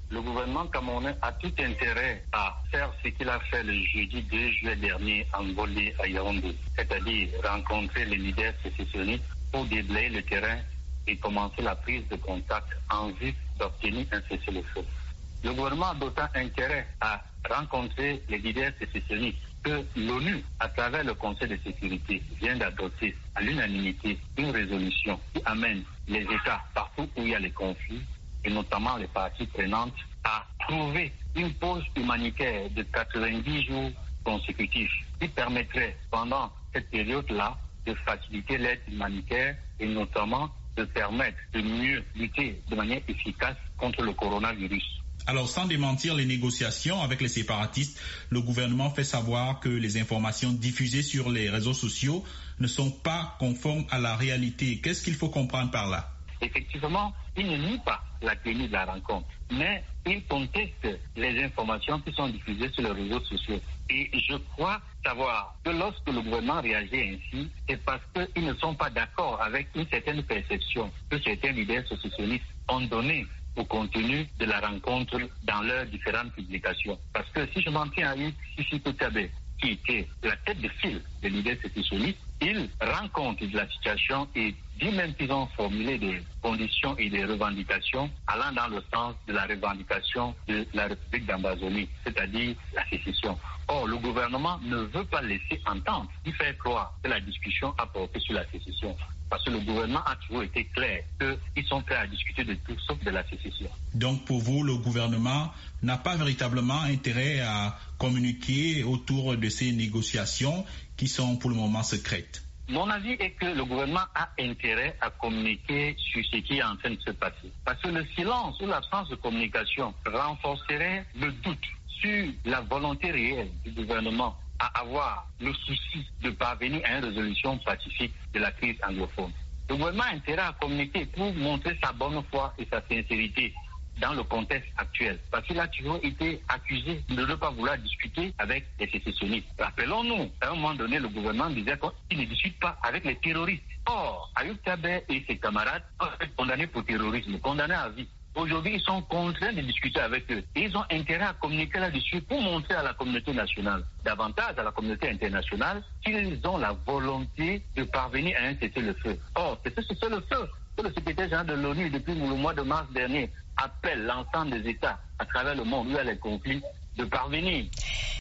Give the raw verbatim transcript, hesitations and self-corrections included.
Le gouvernement camerounais a tout intérêt à faire ce qu'il a fait le jeudi deux juillet dernier en Volée à Yaoundé, c'est-à-dire rencontrer les leaders sécessionnistes pour déblayer le terrain et commencer la prise de contact en vue d'obtenir un cessez-le-feu. Le gouvernement a d'autant intérêt à rencontrer les leaders sécessionnistes que l'ONU, à travers le Conseil de sécurité, vient d'adopter à l'unanimité une résolution qui amène les États partout où il y a les conflits, et notamment les parties prenantes, à trouver une pause humanitaire de quatre-vingt-dix jours consécutifs qui permettrait, pendant cette période-là, de faciliter l'aide humanitaire et notamment de permettre de mieux lutter de manière efficace contre le coronavirus. Alors, sans démentir les négociations avec les séparatistes, le gouvernement fait savoir que les informations diffusées sur les réseaux sociaux ne sont pas conformes à la réalité. Qu'est-ce qu'il faut comprendre par là? Effectivement, il ne nie pas la tenue de la rencontre, mais il conteste les informations qui sont diffusées sur les réseaux sociaux. Et je crois savoir que lorsque le gouvernement réagit ainsi, c'est parce qu'ils ne sont pas d'accord avec une certaine perception que certains leaders sécessionnistes ont donnée au contenu de la rencontre dans leurs différentes publications. Parce que si je m'en tiens à Sissi Koutabe, qui était la tête de file des leaders sécessionnistes, il rend compte de la situation et dit même qu'ils ont formulé des conditions et des revendications allant dans le sens de la revendication de la République d'Ambazonie, c'est-à-dire la sécession. Or, le gouvernement ne veut pas laisser entendre, il fait croire que la discussion a porté sur la sécession. Parce que le gouvernement a toujours été clair qu'ils sont prêts à discuter de tout sauf de la sécession. Donc pour vous, le gouvernement n'a pas véritablement intérêt à communiquer autour de ces négociations qui sont pour le moment secrètes? Mon avis est que le gouvernement a intérêt à communiquer sur ce qui est en train de se passer. Parce que le silence ou l'absence de communication renforcerait le doute sur la volonté réelle du gouvernement à avoir le souci de parvenir à une résolution pacifique de la crise anglophone. Le gouvernement a intérêt à communiquer pour montrer sa bonne foi et sa sincérité dans le contexte actuel. Parce qu'il a toujours été accusé de ne pas vouloir discuter avec les sécessionnistes. Rappelons-nous, à un moment donné, le gouvernement disait qu'il ne discute pas avec les terroristes. Or, Ayub Tabet et ses camarades ont été condamnés pour terrorisme, condamnés à vie. Aujourd'hui, ils sont contraints de discuter avec eux. Et ils ont intérêt à communiquer là-dessus pour montrer à la communauté nationale, davantage à la communauté internationale, qu'ils ont la volonté de parvenir à un cessez-le-feu. Or, c'est ce cessez-le-feu que le secrétaire général de l'ONU, depuis le mois de mars dernier, appelle l'ensemble des États à travers le monde où il y a les conflits de parvenir